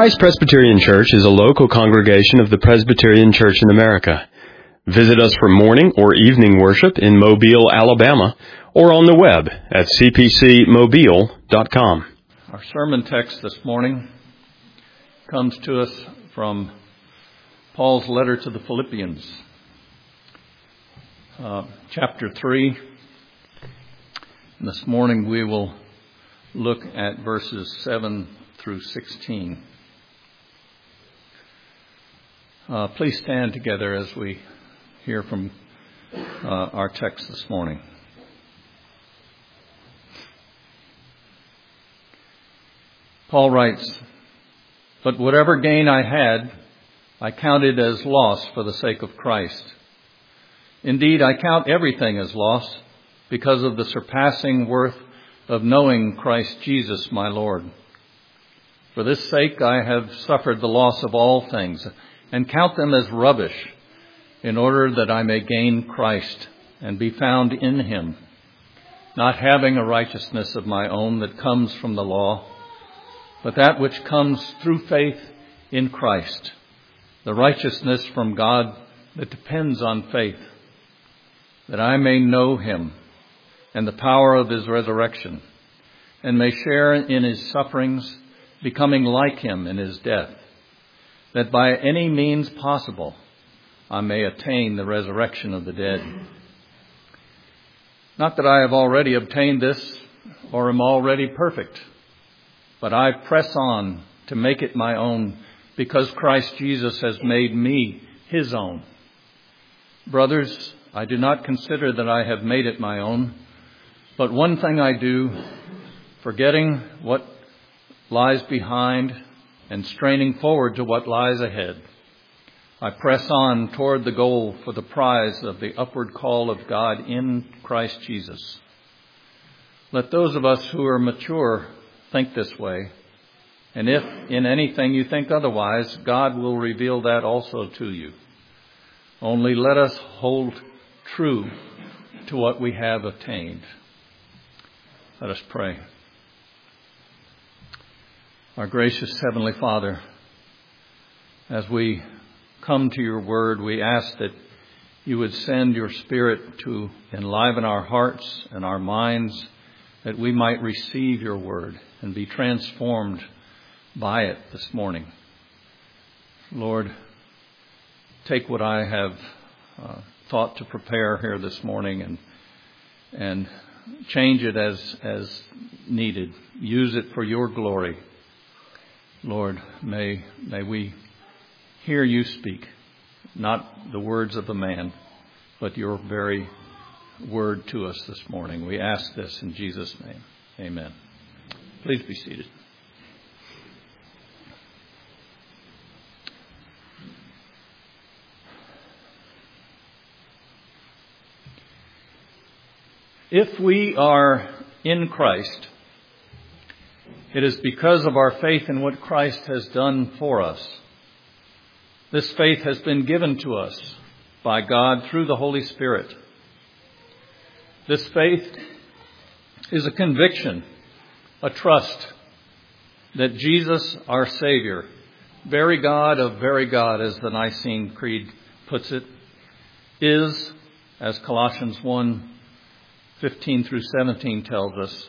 Christ Presbyterian Church is a local congregation of the Presbyterian Church in America. Visit us for morning or evening worship in Mobile, Alabama, or on the web at cpcmobile.com. Our sermon text this morning comes to us from Paul's letter to the Philippians, chapter 3. And this morning we will look at verses 7 through 16. Please stand together as we hear from our text this morning. Paul writes, "But whatever gain I had, I counted as loss for the sake of Christ. Indeed, I count everything as loss because of the surpassing worth of knowing Christ Jesus my Lord. For this sake I have suffered the loss of all things, and count them as rubbish, in order that I may gain Christ and be found in him, not having a righteousness of my own that comes from the law, but that which comes through faith in Christ, the righteousness from God that depends on faith, that I may know him and the power of his resurrection, and may share in his sufferings, becoming like him in his death, that by any means possible I may attain the resurrection of the dead. Not that I have already obtained this or am already perfect, but I press on to make it my own, because Christ Jesus has made me his own. Brothers, I do not consider that I have made it my own, but one thing I do, forgetting what lies behind and straining forward to what lies ahead, I press on toward the goal for the prize of the upward call of God in Christ Jesus. Let those of us who are mature think this way, and if in anything you think otherwise, God will reveal that also to you. Only let us hold true to what we have attained." Let us pray. Our gracious Heavenly Father, as we come to your word, we ask that you would send your Spirit to enliven our hearts and our minds, that we might receive your word and be transformed by it this morning. Lord, take what I have thought to prepare here this morning and change it as needed. Use it for your glory. Lord, may we hear you speak, not the words of a man, but your very word to us this morning. We ask this in Jesus' name. Amen. Please be seated. If we are in Christ, it is because of our faith in what Christ has done for us. This faith has been given to us by God through the Holy Spirit. This faith is a conviction, a trust that Jesus, our Savior, very God of very God, as the Nicene Creed puts it, is, as Colossians 1:15 through 17 tells us,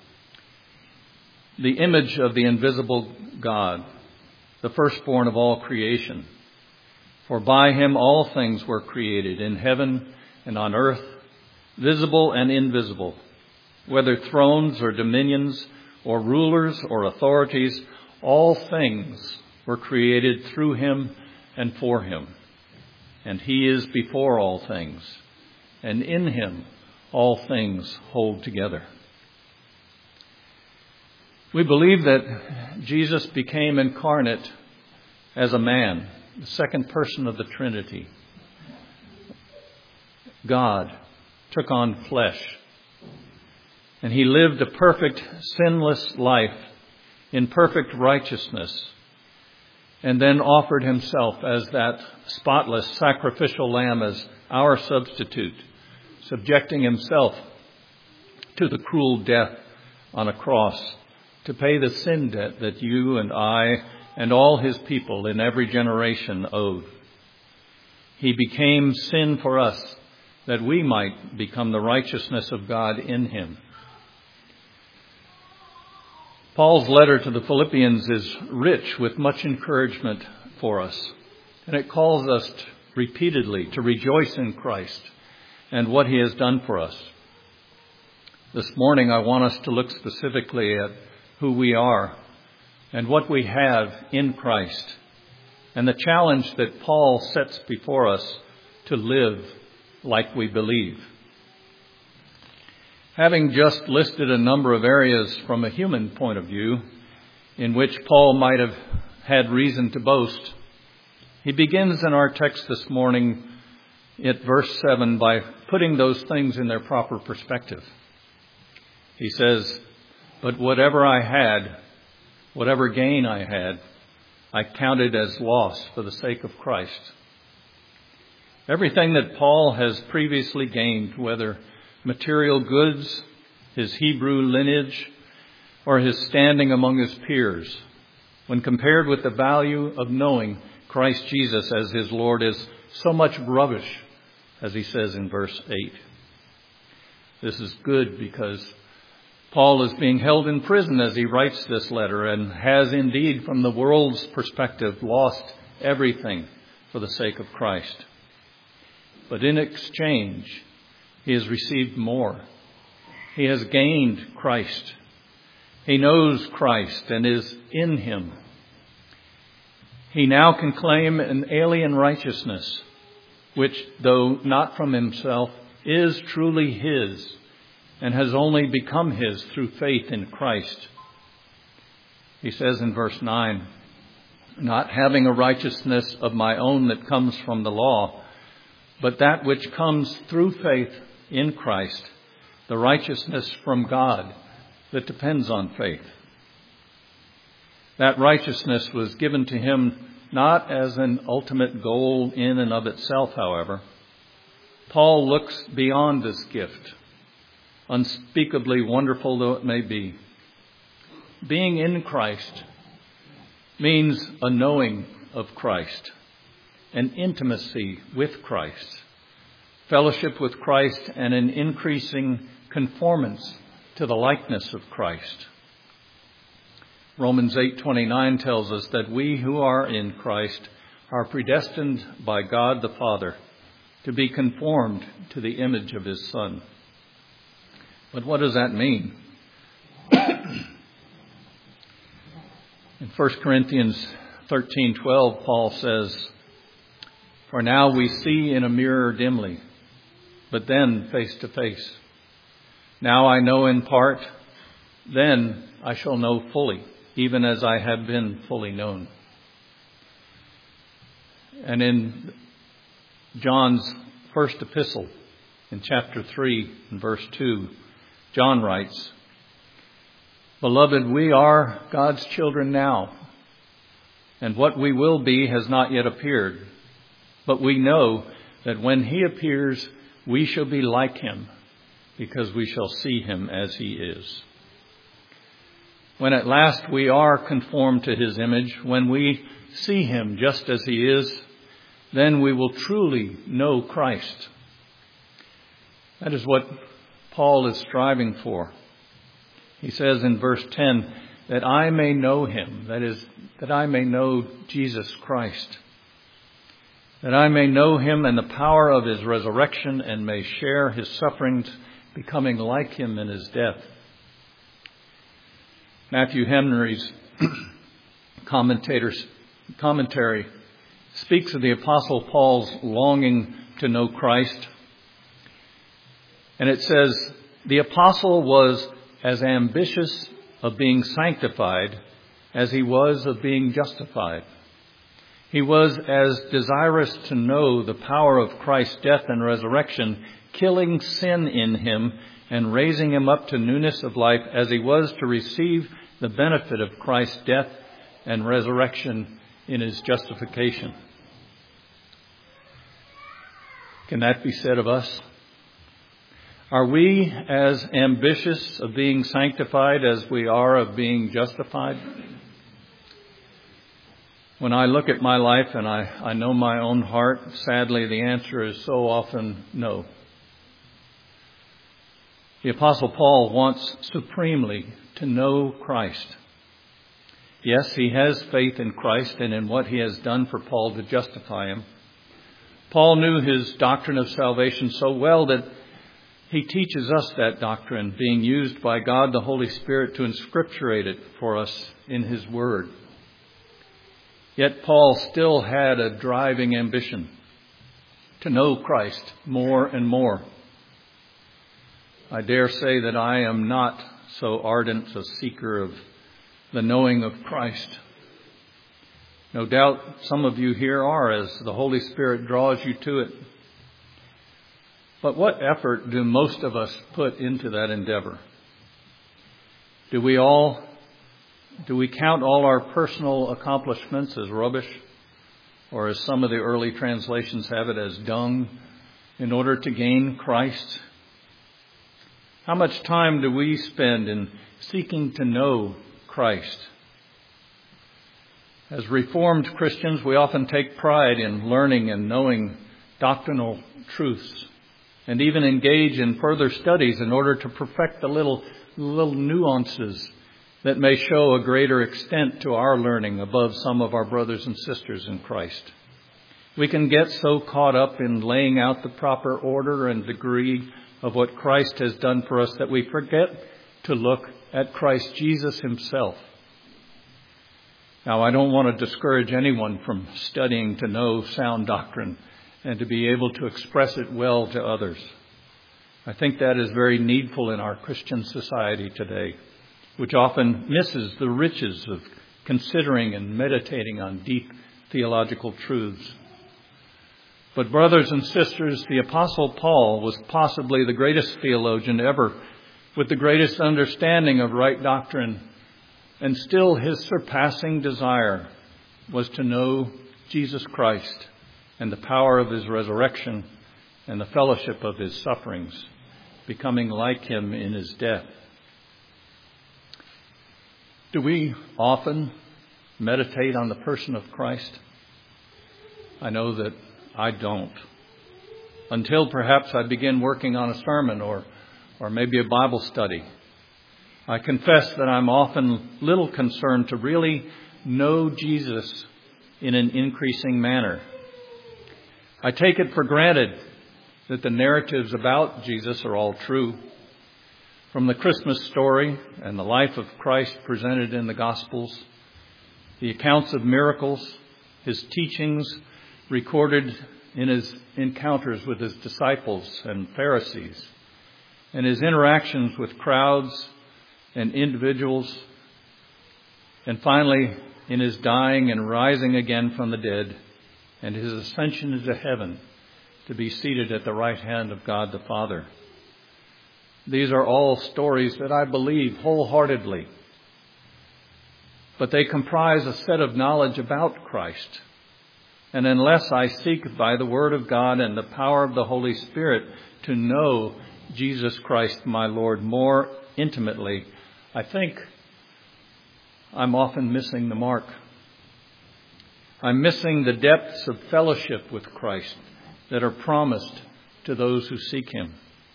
the image of the invisible God, the firstborn of all creation. For by him all things were created, in heaven and on earth, visible and invisible, whether thrones or dominions or rulers or authorities, all things were created through him and for him. And he is before all things, and in him all things hold together. We believe that Jesus became incarnate as a man, the second person of the Trinity. God took on flesh, and he lived a perfect, sinless life in perfect righteousness, and then offered himself as that spotless sacrificial lamb as our substitute, subjecting himself to the cruel death on a cross to pay the sin debt that you and I and all his people in every generation owed. He became sin for us, that we might become the righteousness of God in him. Paul's letter to the Philippians is rich with much encouragement for us, and it calls us repeatedly to rejoice in Christ and what he has done for us. This morning, I want us to look specifically at who we are and what we have in Christ, and the challenge that Paul sets before us to live like we believe. Having just listed a number of areas from a human point of view in which Paul might have had reason to boast, he begins in our text this morning at verse 7 by putting those things in their proper perspective. He says, "But whatever I had, whatever gain I had, I counted as loss for the sake of Christ." Everything that Paul has previously gained, whether material goods, his Hebrew lineage, or his standing among his peers, when compared with the value of knowing Christ Jesus as his Lord, is so much rubbish, as he says in verse 8. This is good because Paul is being held in prison as he writes this letter and has indeed, from the world's perspective, lost everything for the sake of Christ. But in exchange, he has received more. He has gained Christ. He knows Christ and is in him. He now can claim an alien righteousness, which, though not from himself, is truly his, and has only become his through faith in Christ. He says in verse 9, "Not having a righteousness of my own that comes from the law, but that which comes through faith in Christ, the righteousness from God that depends on faith." That righteousness was given to him not as an ultimate goal in and of itself, however. Paul looks beyond this gift, unspeakably wonderful though it may be. Being in Christ means a knowing of Christ, an intimacy with Christ, fellowship with Christ, and an increasing conformance to the likeness of Christ. Romans 8:29 tells us that we who are in Christ are predestined by God the Father to be conformed to the image of his Son. But what does that mean? In 1 Corinthians 13:12, Paul says, "For now we see in a mirror dimly, but then face to face. Now I know in part, then I shall know fully, even as I have been fully known." And in John's first epistle, in chapter 3, and verse 2, John writes, "Beloved, we are God's children now, and what we will be has not yet appeared. But we know that when he appears, we shall be like him, because we shall see him as he is." When at last we are conformed to his image, when we see him just as he is, then we will truly know Christ. That is what Paul is striving for. He says in verse 10, "That I may know him," that is, that I may know Jesus Christ, "that I may know him and the power of his resurrection, and may share his sufferings, becoming like him in his death." Matthew Henry's commentary speaks of the Apostle Paul's longing to know Christ. And it says, "The apostle was as ambitious of being sanctified as he was of being justified. He was as desirous to know the power of Christ's death and resurrection, killing sin in him and raising him up to newness of life, as he was to receive the benefit of Christ's death and resurrection in his justification." Can that be said of us? Are we as ambitious of being sanctified as we are of being justified? When I look at my life and I know my own heart, sadly the answer is so often no. The Apostle Paul wants supremely to know Christ. Yes, he has faith in Christ and in what he has done for Paul to justify him. Paul knew his doctrine of salvation so well that he teaches us that doctrine, being used by God the Holy Spirit to inscripturate it for us in his word. Yet Paul still had a driving ambition to know Christ more and more. I dare say that I am not so ardent a seeker of the knowing of Christ. No doubt some of you here are, as the Holy Spirit draws you to it. But what effort do most of us put into that endeavor? Do we count all our personal accomplishments as rubbish, or as some of the early translations have it, as dung, in order to gain Christ? How much time do we spend in seeking to know Christ? As Reformed Christians, we often take pride in learning and knowing doctrinal truths, and even engage in further studies in order to perfect the little nuances that may show a greater extent to our learning above some of our brothers and sisters in Christ. We can get so caught up in laying out the proper order and degree of what Christ has done for us that we forget to look at Christ Jesus himself. Now, I don't want to discourage anyone from studying to know sound doctrine and to be able to express it well to others. I think that is very needful in our Christian society today, which often misses the riches of considering and meditating on deep theological truths. But brothers and sisters, the Apostle Paul was possibly the greatest theologian ever, with the greatest understanding of right doctrine, and still his surpassing desire was to know Jesus Christ and the power of his resurrection and the fellowship of his sufferings, becoming like him in his death. Do we often meditate on the person of Christ? I know that I don't. Until perhaps I begin working on a sermon or maybe a Bible study. I confess that I'm often little concerned to really know Jesus in an increasing manner. I take it for granted that the narratives about Jesus are all true. From the Christmas story and the life of Christ presented in the Gospels, the accounts of miracles, his teachings recorded in his encounters with his disciples and Pharisees, and his interactions with crowds and individuals, and finally in his dying and rising again from the dead, and his ascension into heaven to be seated at the right hand of God the Father. These are all stories that I believe wholeheartedly, but they comprise a set of knowledge about Christ. And unless I seek by the Word of God and the power of the Holy Spirit to know Jesus Christ, my Lord, more intimately, I think I'm often missing the mark. I'm missing the depths of fellowship with Christ that are promised to those who seek him.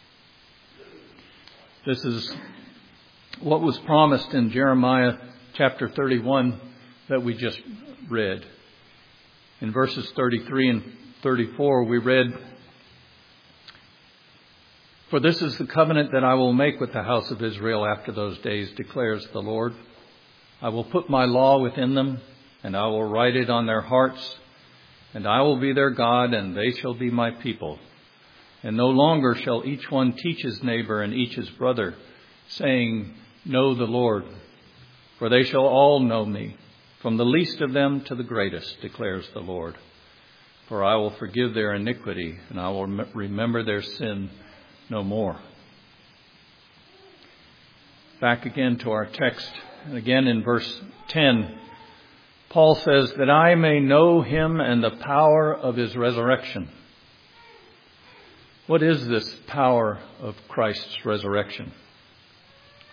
This is what was promised in Jeremiah chapter 31 that we just read. In verses 33 and 34, we read, "For this is the covenant that I will make with the house of Israel after those days, declares the Lord. I will put my law within them, and I will write it on their hearts, and I will be their God, and they shall be my people. And no longer shall each one teach his neighbor and each his brother, saying, 'Know the Lord,' for they shall all know me, from the least of them to the greatest, declares the Lord. For I will forgive their iniquity, and I will remember their sin no more." Back again to our text, and again in verse 10, Paul says, "That I may know him and the power of his resurrection." What is this power of Christ's resurrection?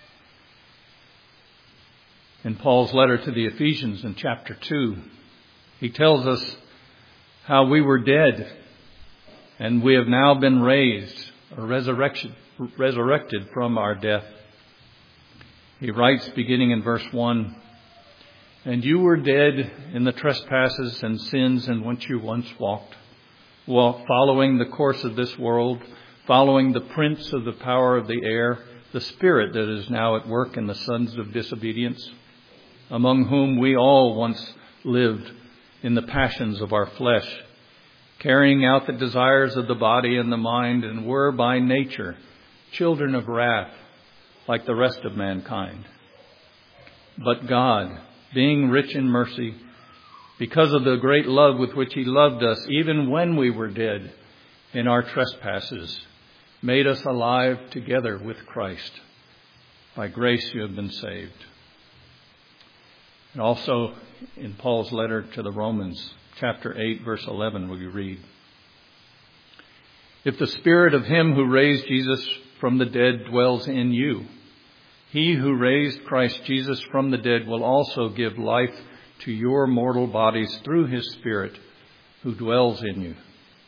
In Paul's letter to the Ephesians in chapter 2, He tells us how we were dead and we have now been raised or resurrected from our death. He writes, beginning in verse 1, "And you were dead in the trespasses and sins in which you once walked, following the course of this world, following the prince of the power of the air, the spirit that is now at work in the sons of disobedience, among whom we all once lived in the passions of our flesh, carrying out the desires of the body and the mind, and were by nature children of wrath, like the rest of mankind. But God, being rich in mercy, because of the great love with which He loved us, even when we were dead in our trespasses, made us alive together with Christ. By grace you have been saved." And also in Paul's letter to the Romans, chapter 8, verse 11, we read, "If the Spirit of Him who raised Jesus from the dead dwells in you, He who raised Christ Jesus from the dead will also give life to your mortal bodies through His Spirit who dwells in you."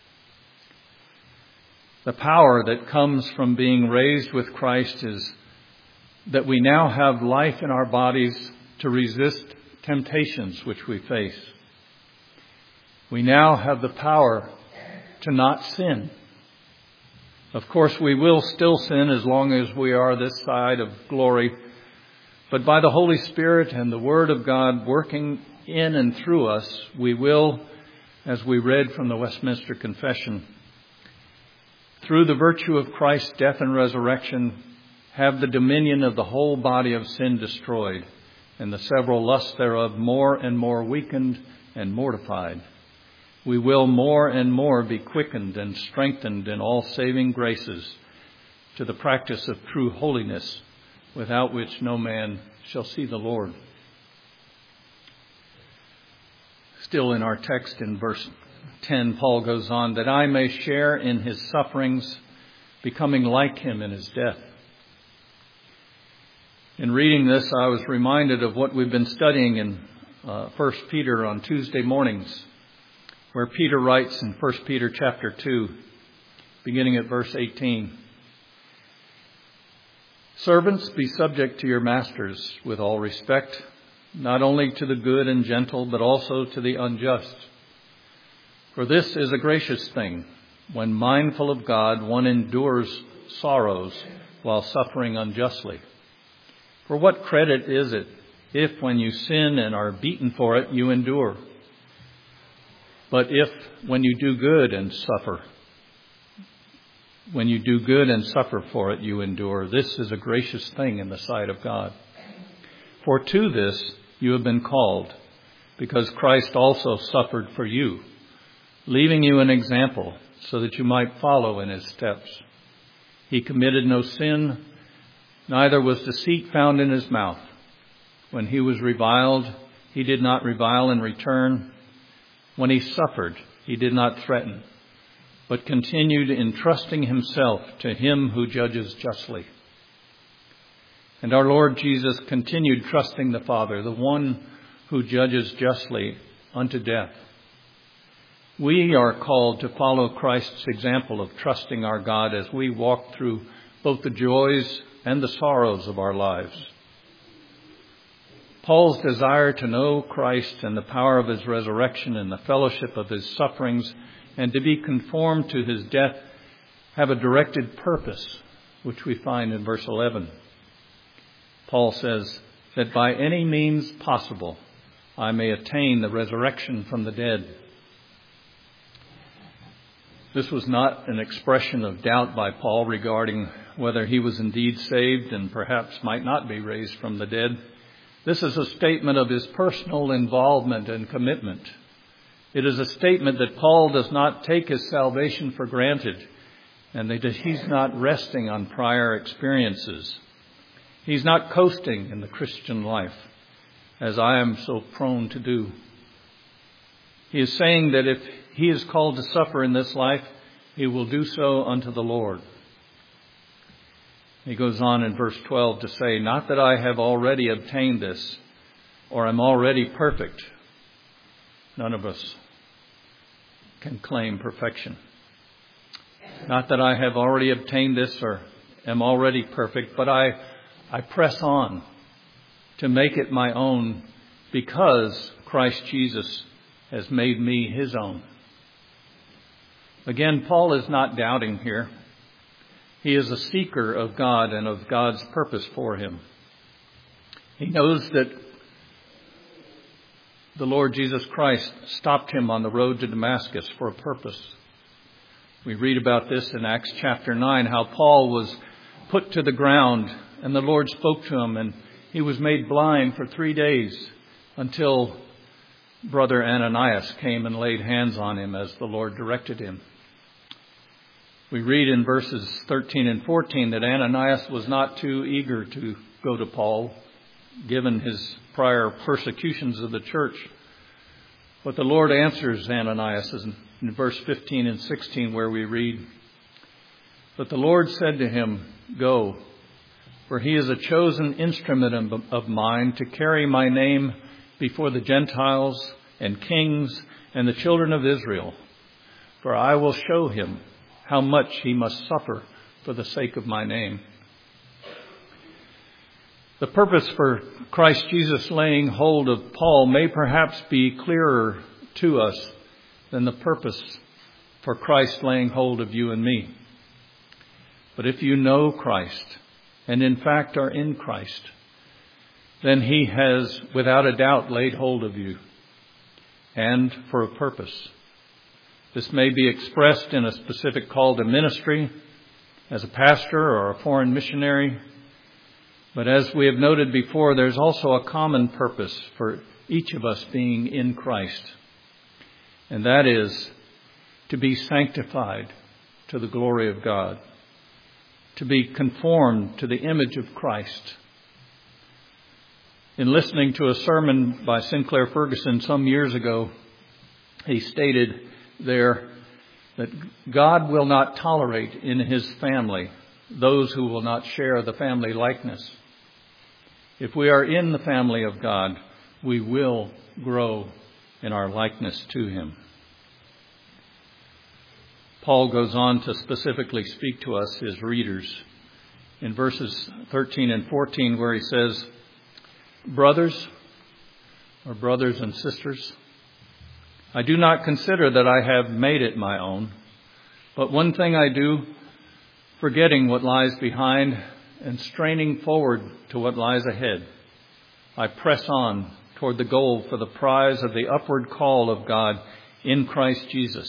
The power that comes from being raised with Christ is that we now have life in our bodies to resist temptations which we face. We now have the power to not sin. Of course, we will still sin as long as we are this side of glory. But by the Holy Spirit and the Word of God working in and through us, we will, as we read from the Westminster Confession, through the virtue of Christ's death and resurrection, have the dominion of the whole body of sin destroyed, and the several lusts thereof more and more weakened and mortified. We will more and more be quickened and strengthened in all saving graces to the practice of true holiness, without which no man shall see the Lord. Still in our text in verse 10, Paul goes on, "That I may share in His sufferings, becoming like Him in His death." In reading this, I was reminded of what we've been studying in 1 Peter on Tuesday mornings, where Peter writes in 1 Peter chapter 2, beginning at verse 18, "Servants, be subject to your masters with all respect, not only to the good and gentle, but also to the unjust. For this is a gracious thing, when mindful of God, one endures sorrows while suffering unjustly. For what credit is it if, when you sin and are beaten for it, you endure? But if, when you do good and suffer for it, you endure, this is a gracious thing in the sight of God. For to this you have been called, because Christ also suffered for you, leaving you an example so that you might follow in His steps. He committed no sin, neither was deceit found in His mouth. When He was reviled, He did not revile in return. When He suffered, He did not threaten, but continued entrusting Himself to Him who judges justly. And our Lord Jesus continued trusting the Father, the one who judges justly, unto death. We are called to follow Christ's example of trusting our God as we walk through both the joys and the sorrows of our lives. Paul's desire to know Christ and the power of His resurrection and the fellowship of His sufferings and to be conformed to His death have a directed purpose, which we find in verse 11. Paul says, "That by any means possible I may attain the resurrection from the dead." This was not an expression of doubt by Paul regarding whether he was indeed saved and perhaps might not be raised from the dead. This is a statement of his personal involvement and commitment. It is a statement that Paul does not take his salvation for granted and that he's not resting on prior experiences. He's not coasting in the Christian life, as I am so prone to do. He is saying that if he is called to suffer in this life, he will do so unto the Lord. He goes on in verse 12 to say, "Not that I have already obtained this, or am already perfect, None of us can claim perfection. Not that I have already obtained this or am already perfect, but I press on to make it my own because Christ Jesus has made me his own. Again, Paul is not doubting here. He is a seeker of God and of God's purpose for him. He knows that the Lord Jesus Christ stopped him on the road to Damascus for a purpose. We read about this in Acts chapter 9, how Paul was put to the ground and the Lord spoke to him and he was made blind for 3 days until Brother Ananias came and laid hands on him as the Lord directed him. We read in verses 13 and 14 that Ananias was not too eager to go to Paul, given his prior persecutions of the church. But the Lord answers Ananias in verse 15 and 16 where we read, "But the Lord said to him, 'Go, for he is a chosen instrument of mine to carry my name before the Gentiles and kings and the children of Israel. For I will show him how much he must suffer for the sake of my name.'" The purpose for Christ Jesus laying hold of Paul may perhaps be clearer to us than the purpose for Christ laying hold of you and me. But if you know Christ, and in fact are in Christ, then he has without a doubt laid hold of you, and for a purpose. This may be expressed in a specific call to ministry, as a pastor or a foreign missionary. But as we have noted before, there's also a common purpose for each of us being in Christ. And that is to be sanctified to the glory of God, to be conformed to the image of Christ. In listening to a sermon by Sinclair Ferguson some years ago, he stated there that God will not tolerate in his family those who will not share the family likeness. If we are in the family of God, we will grow in our likeness to him. Paul goes on to specifically speak to us, his readers, in verses 13 and 14, where he says, brothers and sisters, I do not consider that I have made it my own, but one thing I do, forgetting what lies behind and straining forward to what lies ahead, I press on toward the goal for the prize of the upward call of God in Christ Jesus.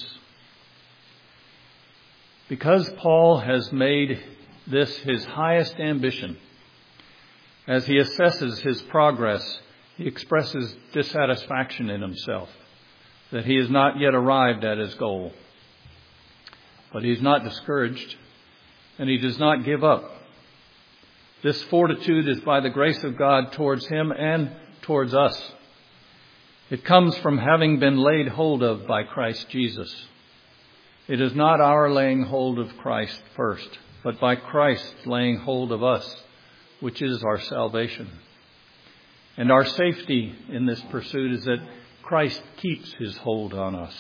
Because Paul has made this his highest ambition, as he assesses his progress, he expresses dissatisfaction in himself that he has not yet arrived at his goal. But he is not discouraged, and he does not give up. This fortitude is by the grace of God towards him and towards us. It comes from having been laid hold of by Christ Jesus. It is not our laying hold of Christ first, but by Christ laying hold of us, which is our salvation. And our safety in this pursuit is that Christ keeps his hold on us.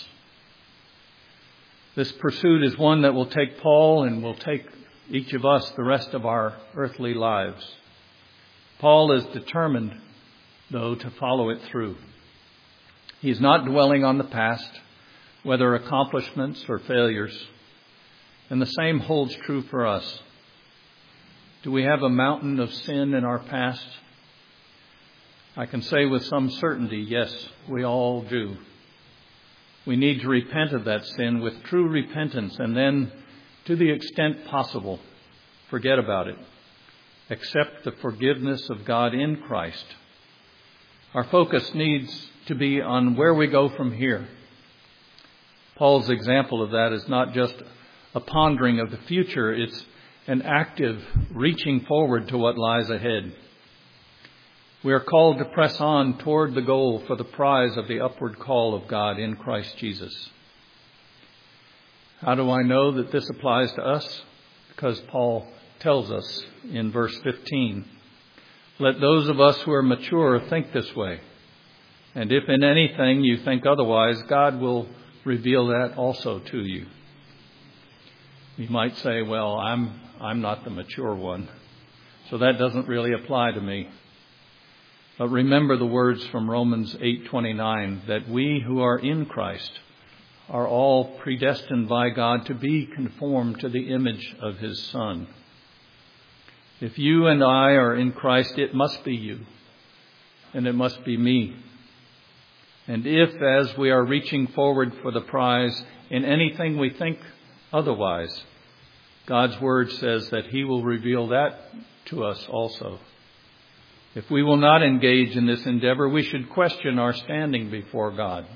This pursuit is one that will take Paul and will take each of us the rest of our earthly lives. Paul is determined, though, to follow it through. He is not dwelling on the past, whether accomplishments or failures. And the same holds true for us. Do we have a mountain of sin in our past? I can say with some certainty, yes, we all do. We need to repent of that sin with true repentance and then, to the extent possible, forget about it. Accept the forgiveness of God in Christ. Our focus needs to be on where we go from here. Paul's example of that is not just a pondering of the future, it's an active reaching forward to what lies ahead. We are called to press on toward the goal for the prize of the upward call of God in Christ Jesus. How do I know that this applies to us? Because Paul tells us in verse 15, let those of us who are mature think this way. And if in anything you think otherwise, God will reveal that also to you. You might say, well, I'm not the mature one, so that doesn't really apply to me. But remember the words from Romans 8:29, that we who are in Christ are all predestined by God to be conformed to the image of His Son. If you and I are in Christ, it must be you, and it must be me. And if, as we are reaching forward for the prize, in anything we think otherwise, God's Word says that He will reveal that to us also. If we will not engage in this endeavor, we should question our standing before God.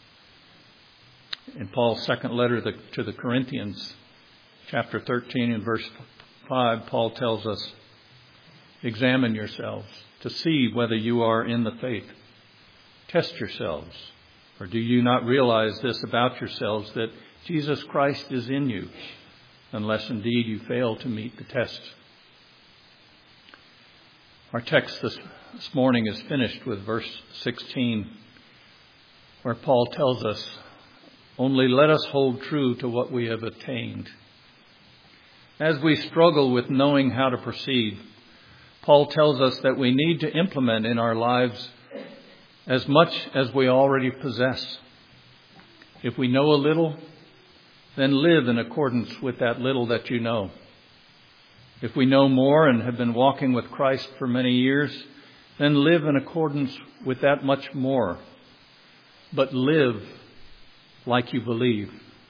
In Paul's second letter to the Corinthians, chapter 13 and verse 5, Paul tells us, examine yourselves to see whether you are in the faith. Test yourselves. Or do you not realize this about yourselves, that Jesus Christ is in you, unless indeed you fail to meet the test? Our text this morning is finished with verse 16, where Paul tells us, only let us hold true to what we have attained. As we struggle with knowing how to proceed, Paul tells us that we need to implement in our lives as much as we already possess. If we know a little, then live in accordance with that little that you know. If we know more and have been walking with Christ for many years, then live in accordance with that much more. But live like you believe.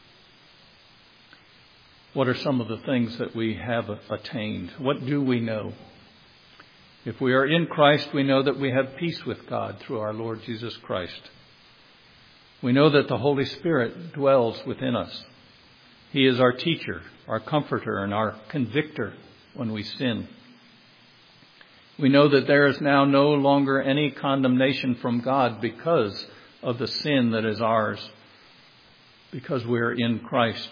What are some of the things that we have attained? What do we know? If we are in Christ, we know that we have peace with God through our Lord Jesus Christ. We know that the Holy Spirit dwells within us. He is our teacher, our comforter, and our convictor when we sin. We know that there is now no longer any condemnation from God because of the sin that is ours, because we are in Christ.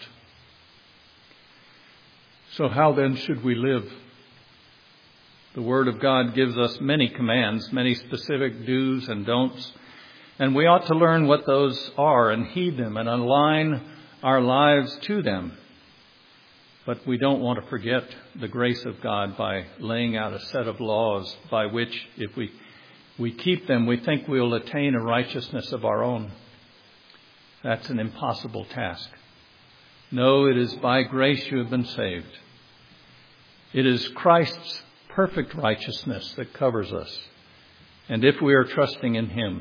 So how then should we live? The Word of God gives us many commands, many specific do's and don'ts, and we ought to learn what those are and heed them and align our lives to them. But we don't want to forget the grace of God by laying out a set of laws by which, if we keep them, we think we will attain a righteousness of our own. That's an impossible task. No, it is by grace you have been saved. It is Christ's perfect righteousness that covers us, and if we are trusting in Him.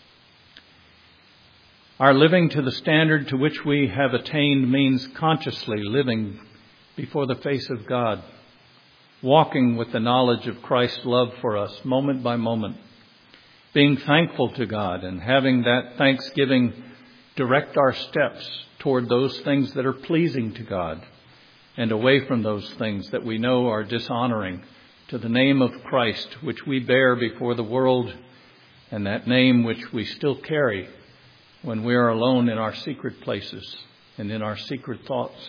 Our living to the standard to which we have attained means consciously living before the face of God, walking with the knowledge of Christ's love for us moment by moment, being thankful to God and having that thanksgiving direct our steps toward those things that are pleasing to God and away from those things that we know are dishonoring to the name of Christ, which we bear before the world, and that name which we still carry when we are alone in our secret places and in our secret thoughts.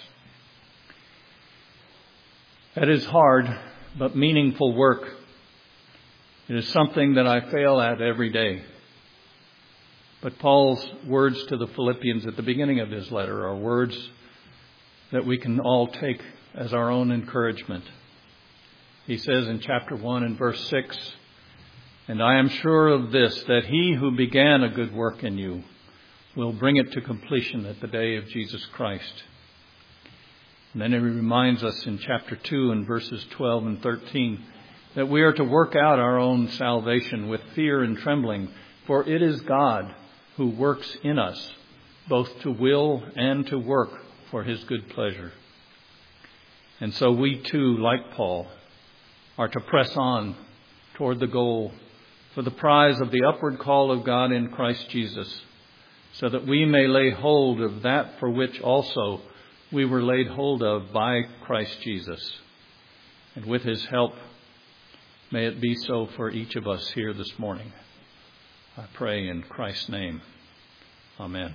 That is hard, but meaningful work. It is something that I fail at every day. But Paul's words to the Philippians at the beginning of his letter are words that we can all take as our own encouragement. He says in chapter 1 and verse 6, "And I am sure of this, that He who began a good work in you will bring it to completion at the day of Jesus Christ." And then he reminds us in chapter 2 and verses 12 and 13 that we are to work out our own salvation with fear and trembling, for it is God who works in us, both to will and to work for His good pleasure. And so we too, like Paul, are to press on toward the goal for the prize of the upward call of God in Christ Jesus, so that we may lay hold of that for which also we were laid hold of by Christ Jesus. And with His help, may it be so for each of us here this morning. I pray in Christ's name. Amen.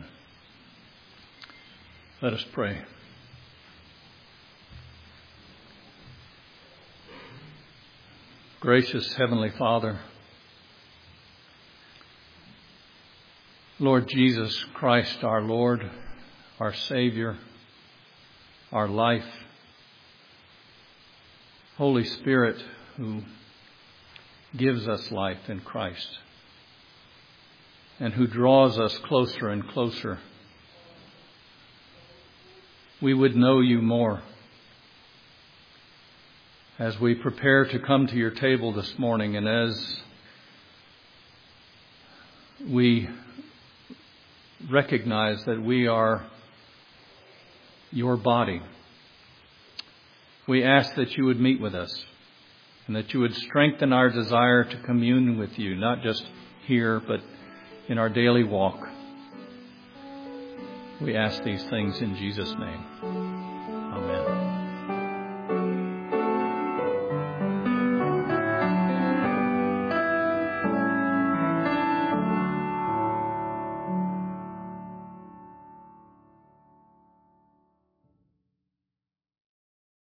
Let us pray. Gracious Heavenly Father, Lord Jesus Christ, our Lord, our Savior, our life, Holy Spirit, who gives us life in Christ and who draws us closer and closer, we would know you more. As we prepare to come to your table this morning, and as we recognize that we are your body, we ask that you would meet with us and that you would strengthen our desire to commune with you, not just here, but in our daily walk. We ask these things in Jesus' name.